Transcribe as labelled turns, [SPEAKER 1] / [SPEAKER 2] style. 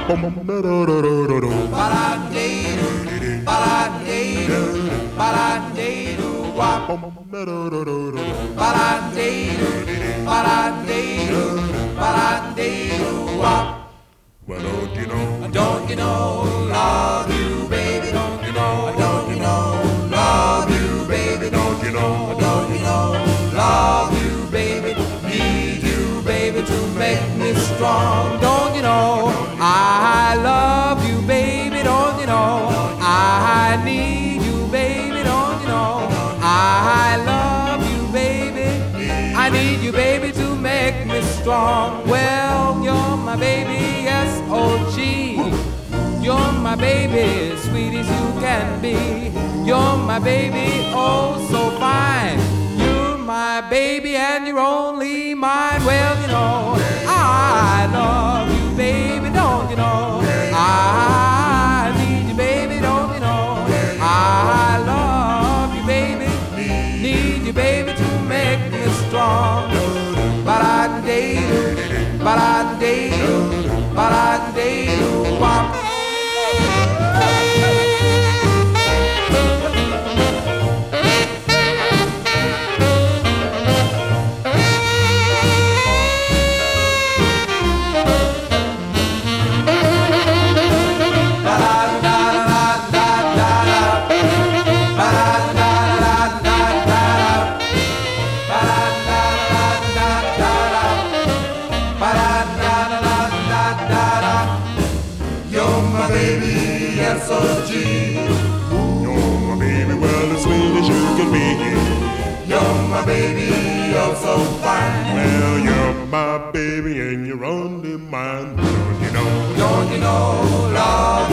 [SPEAKER 1] Well, don't you know, love you, baby, don't you know, love you, baby, don't you know, love you, baby, need you, baby, to make me strong, don't you know, I love you, baby, don't you know, I need you, baby, don't you know, I love you, baby, I need you, baby, to make me strong. Well, you're my baby, S-O-G. You're my baby, sweet as you can be. You're my baby, oh so fine. You're my baby and you're only mine. Well, you know, I love you, baby, don't you know? I need you, baby, don't you know? I love you, baby, need you, baby, to make me strong. Ba-da-da-dee-doo, ba-da-da-dee-doo, ba-da-da-dee-doo, wop. You're my baby, S-O-G. You're my baby, well as sweet as you can be. You're my baby, you're so fine. Well, you're my baby and you're only mine. Don't you know, love